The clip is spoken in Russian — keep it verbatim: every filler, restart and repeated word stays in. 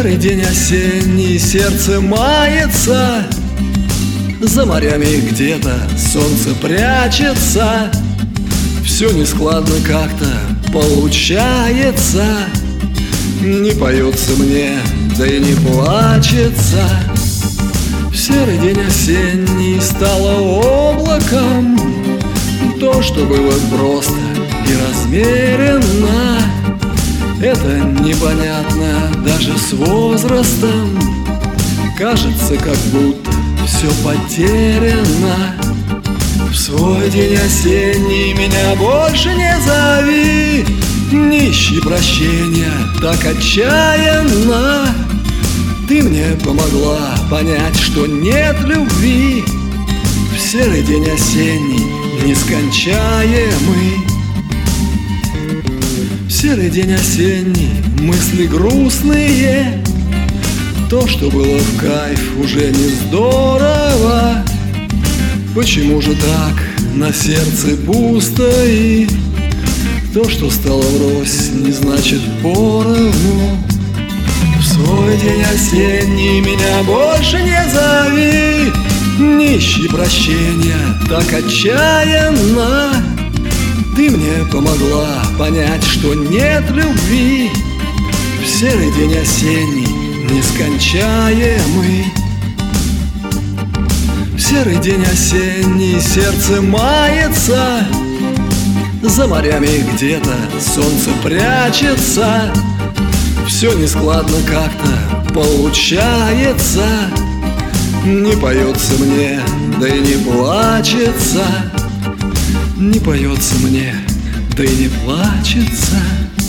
серый день осенний, сердце мается, за морями где-то солнце прячется. Все нескладно как-то получается, не поется мне, да и не плачется. В серый день осенний стало облаком то, что было просто и размеренно. Это непонятно даже с возрастом, кажется, как будто все потеряно. В свой день осенний меня больше не зови, не ищи прощения так отчаянно. Ты мне помогла понять, что нет любви. В серый день осенний нескончаемый. В серый день осенний мысли грустные, то, что было в кайф, уже не здорово. Почему же так на сердце пусто, и то, что стало врозь, не значит поровну. В свой день осенний меня больше не зови, не ищи прощения так отчаянно. Ты мне помогла понять, что нет любви. В серый день осенний нескончаемый. В серый день осенний сердце мается, за морями где-то солнце прячется. Все нескладно как-то получается, не поется мне, да и не плачется. Не поется мне, да и не плачется.